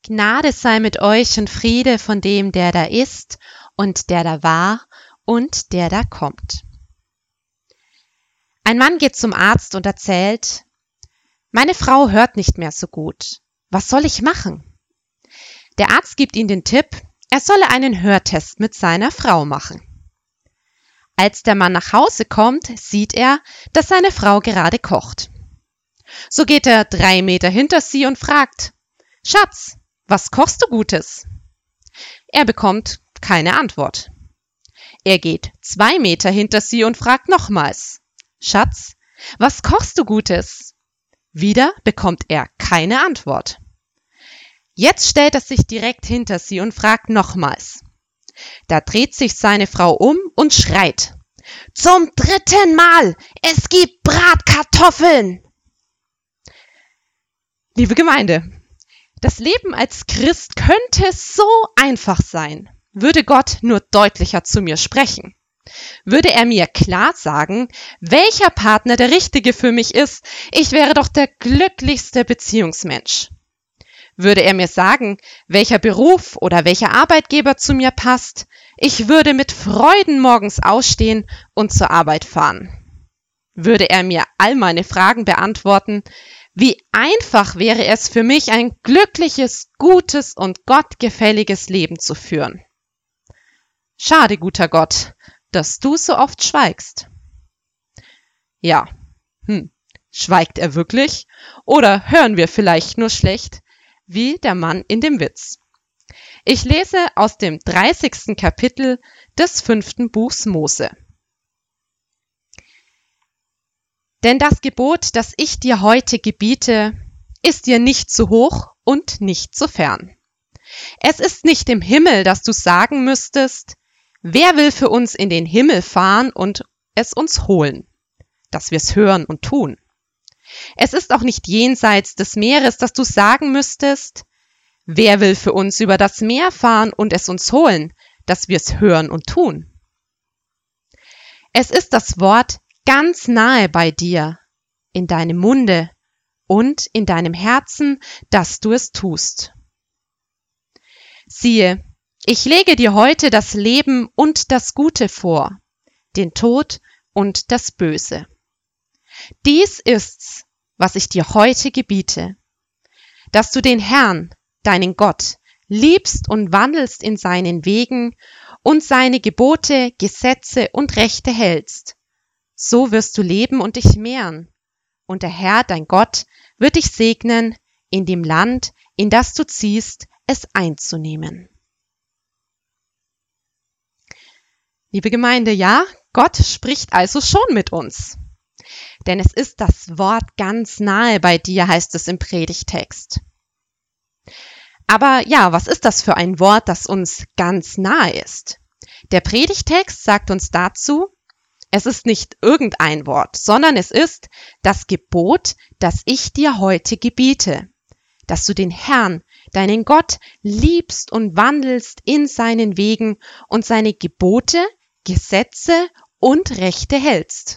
Gnade sei mit euch und Friede von dem, der da ist und der da war und der da kommt. Ein Mann geht zum Arzt und erzählt: Meine Frau hört nicht mehr so gut. Was soll ich machen? Der Arzt gibt ihm den Tipp, er solle einen Hörtest mit seiner Frau machen. Als der Mann nach Hause kommt, sieht er, dass seine Frau gerade kocht. So geht er 3 Meter hinter sie und fragt: Schatz, was kochst du Gutes? Er bekommt keine Antwort. Er geht 2 Meter hinter sie und fragt nochmals: Schatz, was kochst du Gutes? Wieder bekommt er keine Antwort. Jetzt stellt er sich direkt hinter sie und fragt nochmals. Da dreht sich seine Frau um und schreit: Zum 3. Mal, es gibt Bratkartoffeln! Liebe Gemeinde, das Leben als Christ könnte so einfach sein, würde Gott nur deutlicher zu mir sprechen. Würde er mir klar sagen, welcher Partner der richtige für mich ist, ich wäre doch der glücklichste Beziehungsmensch. Würde er mir sagen, welcher Beruf oder welcher Arbeitgeber zu mir passt, ich würde mit Freuden morgens aufstehen und zur Arbeit fahren. Würde er mir all meine Fragen beantworten, wie einfach wäre es für mich, ein glückliches, gutes und gottgefälliges Leben zu führen. Schade, guter Gott, dass du so oft schweigst. Ja, schweigt er wirklich? Oder hören wir vielleicht nur schlecht, wie der Mann in dem Witz? Ich lese aus dem 30. Kapitel des 5. Buchs Mose. Denn das Gebot, das ich dir heute gebiete, ist dir nicht zu hoch und nicht zu fern. Es ist nicht im Himmel, dass du sagen müsstest: Wer will für uns in den Himmel fahren und es uns holen, dass wir es hören und tun? Es ist auch nicht jenseits des Meeres, dass du sagen müsstest: Wer will für uns über das Meer fahren und es uns holen, dass wir es hören und tun? Es ist das Wort ganz nahe bei dir, in deinem Munde und in deinem Herzen, dass du es tust. Siehe, ich lege dir heute das Leben und das Gute vor, den Tod und das Böse. Dies ist's, was ich dir heute gebiete, dass du den Herrn, deinen Gott, liebst und wandelst in seinen Wegen und seine Gebote, Gesetze und Rechte hältst. So wirst du leben und dich mehren, und der Herr, dein Gott, wird dich segnen, in dem Land, in das du ziehst, es einzunehmen. Liebe Gemeinde, ja, Gott spricht also schon mit uns. Denn es ist das Wort ganz nahe bei dir, heißt es im Predigtext. Aber ja, was ist das für ein Wort, das uns ganz nahe ist? Der Predigtext sagt uns dazu: Es ist nicht irgendein Wort, sondern es ist das Gebot, das ich dir heute gebiete, dass du den Herrn, deinen Gott, liebst und wandelst in seinen Wegen und seine Gebote, Gesetze und Rechte hältst.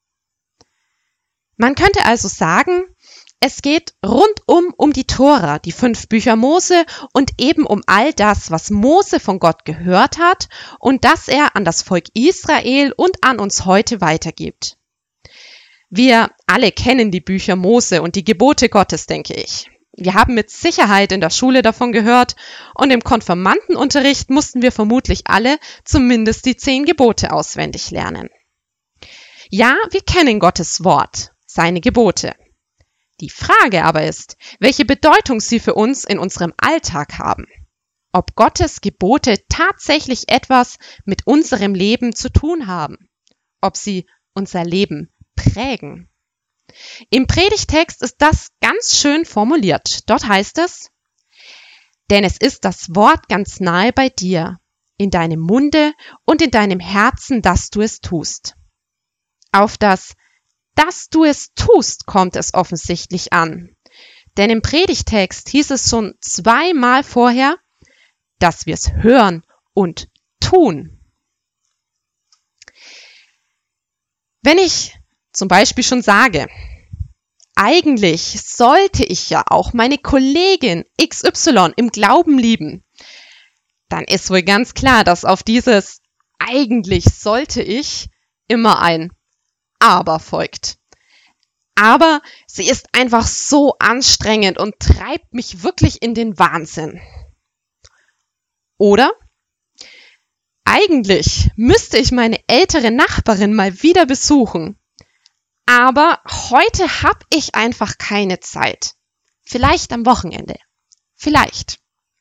Man könnte also sagen, es geht rundum um die Tora, die 5 Bücher Mose und eben um all das, was Mose von Gott gehört hat und das er an das Volk Israel und an uns heute weitergibt. Wir alle kennen die Bücher Mose und die Gebote Gottes, denke ich. Wir haben mit Sicherheit in der Schule davon gehört und im Konfirmandenunterricht mussten wir vermutlich alle zumindest die 10 Gebote auswendig lernen. Ja, wir kennen Gottes Wort, seine Gebote. Die Frage aber ist, welche Bedeutung sie für uns in unserem Alltag haben. Ob Gottes Gebote tatsächlich etwas mit unserem Leben zu tun haben. Ob sie unser Leben prägen. Im Predigtext ist das ganz schön formuliert. Dort heißt es: Denn es ist das Wort ganz nahe bei dir, in deinem Munde und in deinem Herzen, dass du es tust. Auf das dass du es tust, kommt es offensichtlich an. Denn im Predigtext hieß es schon 2-mal vorher, dass wir es hören und tun. Wenn ich zum Beispiel schon sage, eigentlich sollte ich ja auch meine Kollegin XY im Glauben lieben, dann ist wohl ganz klar, dass auf dieses eigentlich sollte ich immer ein Aber folgt. Aber sie ist einfach so anstrengend und treibt mich wirklich in den Wahnsinn. Oder? Eigentlich müsste ich meine ältere Nachbarin mal wieder besuchen. Aber heute habe ich einfach keine Zeit. Vielleicht am Wochenende. Vielleicht.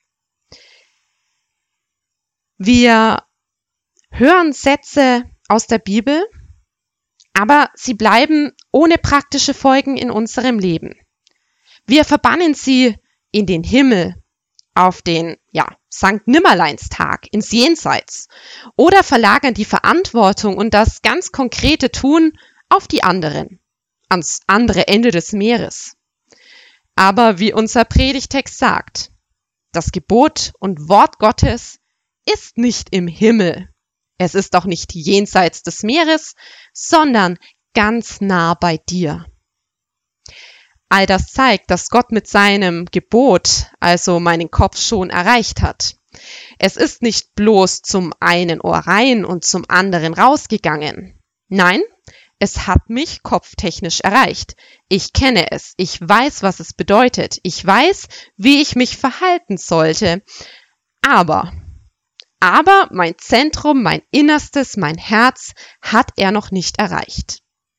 Wir hören Sätze aus der Bibel, aber sie bleiben ohne praktische Folgen in unserem Leben. Wir verbannen sie in den Himmel, auf den Sankt Nimmerleinstag, ins Jenseits oder verlagern die Verantwortung und das ganz konkrete Tun auf die anderen, ans andere Ende des Meeres. Aber wie unser Predigtext sagt, das Gebot und Wort Gottes ist nicht im Himmel. Es ist auch nicht jenseits des Meeres, sondern ganz nah bei dir. All das zeigt, dass Gott mit seinem Gebot, also meinen Kopf, schon erreicht hat. Es ist nicht bloß zum einen Ohr rein und zum anderen rausgegangen. Nein, es hat mich kopftechnisch erreicht. Ich kenne es, ich weiß, was es bedeutet, ich weiß, wie ich mich verhalten sollte. Aber mein Zentrum, mein Innerstes, mein Herz hat er noch nicht erreicht.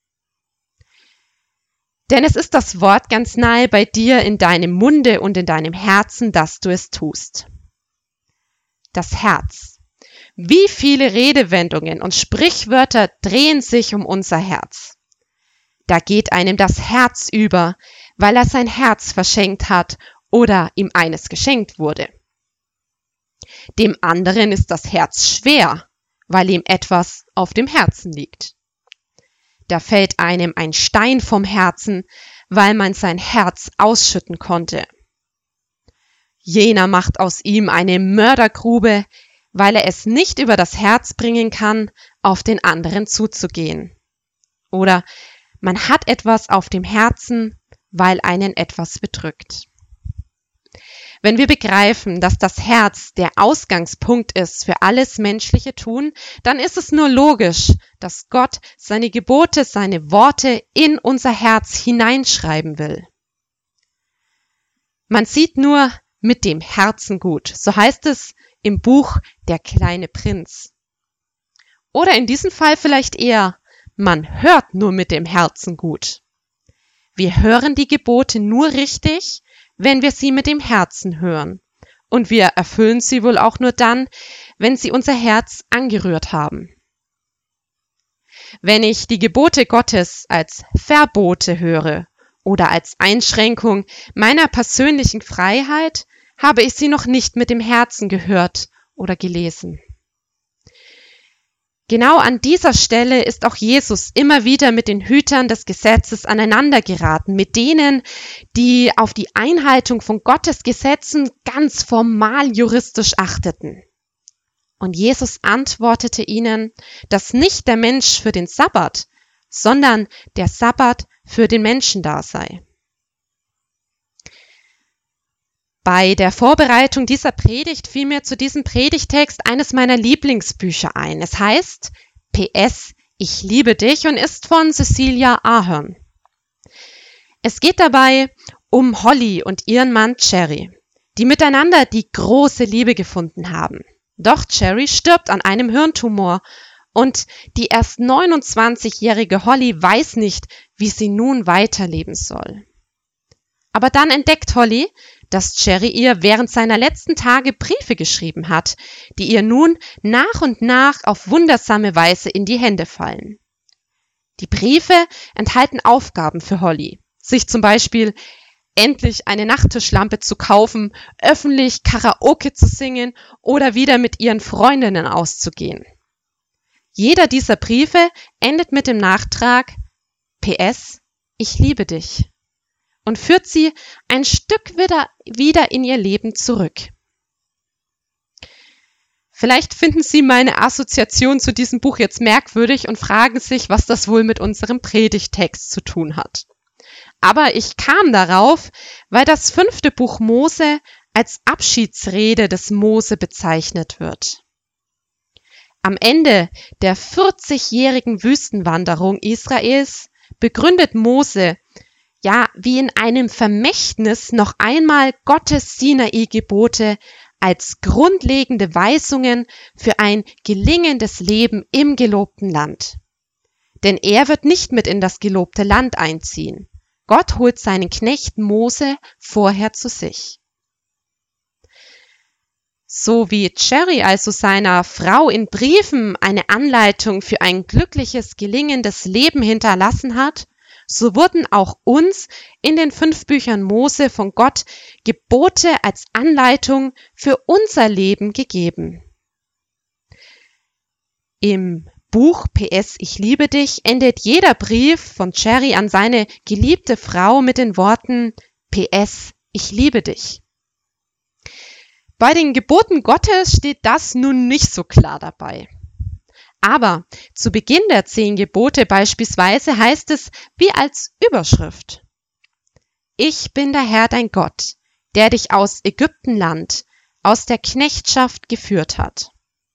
Denn es ist das Wort ganz nahe bei dir in deinem Munde und in deinem Herzen, dass du es tust. Das Herz. Wie viele Redewendungen und Sprichwörter drehen sich um unser Herz? Da geht einem das Herz über, weil er sein Herz verschenkt hat oder ihm eines geschenkt wurde. Dem anderen ist das Herz schwer, weil ihm etwas auf dem Herzen liegt. Da fällt einem ein Stein vom Herzen, weil man sein Herz ausschütten konnte. Jener macht aus ihm eine Mördergrube, weil er es nicht über das Herz bringen kann, auf den anderen zuzugehen. Oder man hat etwas auf dem Herzen, weil einen etwas bedrückt. Wenn wir begreifen, dass das Herz der Ausgangspunkt ist für alles menschliche Tun, dann ist es nur logisch, dass Gott seine Gebote, seine Worte in unser Herz hineinschreiben will. Man sieht nur mit dem Herzen gut, so heißt es im Buch Der kleine Prinz. Oder in diesem Fall vielleicht eher, man hört nur mit dem Herzen gut. Wir hören die Gebote nur richtig, wenn wir sie mit dem Herzen hören. Und wir erfüllen sie wohl auch nur dann, wenn sie unser Herz angerührt haben. Wenn ich die Gebote Gottes als Verbote höre oder als Einschränkung meiner persönlichen Freiheit, habe ich sie noch nicht mit dem Herzen gehört oder gelesen. Genau an dieser Stelle ist auch Jesus immer wieder mit den Hütern des Gesetzes aneinandergeraten, mit denen, die auf die Einhaltung von Gottes Gesetzen ganz formal juristisch achteten. Und Jesus antwortete ihnen, dass nicht der Mensch für den Sabbat, sondern der Sabbat für den Menschen da sei. Bei der Vorbereitung dieser Predigt fiel mir zu diesem Predigtext eines meiner Lieblingsbücher ein. Es heißt PS, ich liebe dich und ist von Cecilia Ahern. Es geht dabei um Holly und ihren Mann Cherry, die miteinander die große Liebe gefunden haben. Doch Cherry stirbt an einem Hirntumor und die erst 29-jährige Holly weiß nicht, wie sie nun weiterleben soll. Aber dann entdeckt Holly, dass Cherry ihr während seiner letzten Tage Briefe geschrieben hat, die ihr nun nach und nach auf wundersame Weise in die Hände fallen. Die Briefe enthalten Aufgaben für Holly, sich zum Beispiel endlich eine Nachttischlampe zu kaufen, öffentlich Karaoke zu singen oder wieder mit ihren Freundinnen auszugehen. Jeder dieser Briefe endet mit dem Nachtrag PS, ich liebe dich und führt sie ein Stück wieder in ihr Leben zurück. Vielleicht finden Sie meine Assoziation zu diesem Buch jetzt merkwürdig und fragen sich, was das wohl mit unserem Predigtext zu tun hat. Aber ich kam darauf, weil das 5. Buch Mose als Abschiedsrede des Mose bezeichnet wird. Am Ende der 40-jährigen Wüstenwanderung Israels begründet Mose, ja, wie in einem Vermächtnis noch einmal Gottes Sinai-Gebote als grundlegende Weisungen für ein gelingendes Leben im gelobten Land. Denn er wird nicht mit in das gelobte Land einziehen. Gott holt seinen Knecht Mose vorher zu sich. So wie Cherry also seiner Frau in Briefen eine Anleitung für ein glückliches, gelingendes Leben hinterlassen hat, so wurden auch uns in den 5 Büchern Mose von Gott Gebote als Anleitung für unser Leben gegeben. Im Buch PS Ich liebe dich endet jeder Brief von Cherry an seine geliebte Frau mit den Worten PS Ich liebe dich. Bei den Geboten Gottes steht das nun nicht so klar dabei. Aber zu Beginn der 10 Gebote beispielsweise heißt es wie als Überschrift: Ich bin der Herr dein Gott, der dich aus Ägyptenland, aus der Knechtschaft geführt hat.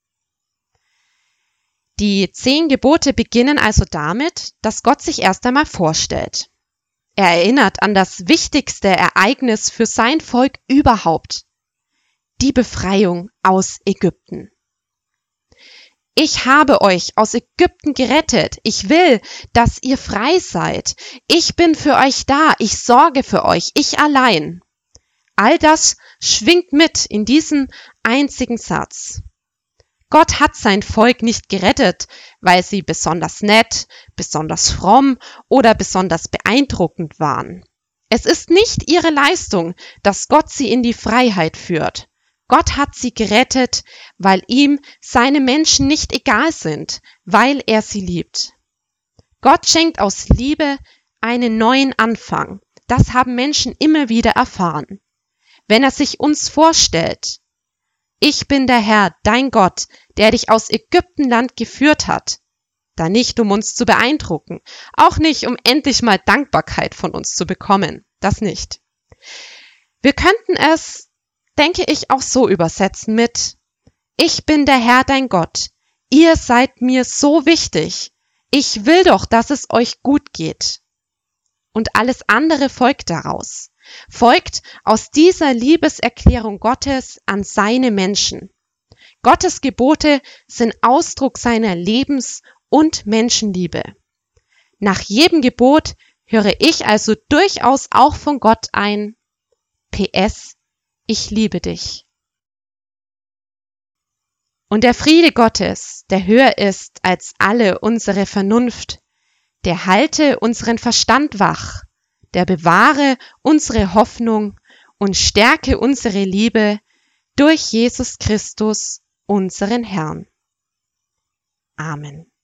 Die 10 Gebote beginnen also damit, dass Gott sich erst einmal vorstellt. Er erinnert an das wichtigste Ereignis für sein Volk überhaupt: die Befreiung aus Ägypten. Ich habe euch aus Ägypten gerettet. Ich will, dass ihr frei seid. Ich bin für euch da. Ich sorge für euch. Ich allein. All das schwingt mit in diesem einzigen Satz. Gott hat sein Volk nicht gerettet, weil sie besonders nett, besonders fromm oder besonders beeindruckend waren. Es ist nicht ihre Leistung, dass Gott sie in die Freiheit führt. Gott hat sie gerettet, weil ihm seine Menschen nicht egal sind, weil er sie liebt. Gott schenkt aus Liebe einen neuen Anfang. Das haben Menschen immer wieder erfahren. Wenn er sich uns vorstellt: Ich bin der Herr, dein Gott, der dich aus Ägyptenland geführt hat, dann nicht, um uns zu beeindrucken, auch nicht, um endlich mal Dankbarkeit von uns zu bekommen, das nicht. Wir könnten es, denke ich, auch so übersetzen mit: Ich bin der Herr, dein Gott. Ihr seid mir so wichtig. Ich will doch, dass es euch gut geht. Und alles andere folgt daraus. Folgt aus dieser Liebeserklärung Gottes an seine Menschen. Gottes Gebote sind Ausdruck seiner Lebens- und Menschenliebe. Nach jedem Gebot höre ich also durchaus auch von Gott ein: PS Ich liebe dich. Und der Friede Gottes, der höher ist als alle unsere Vernunft, der halte unseren Verstand wach, der bewahre unsere Hoffnung und stärke unsere Liebe durch Jesus Christus, unseren Herrn. Amen.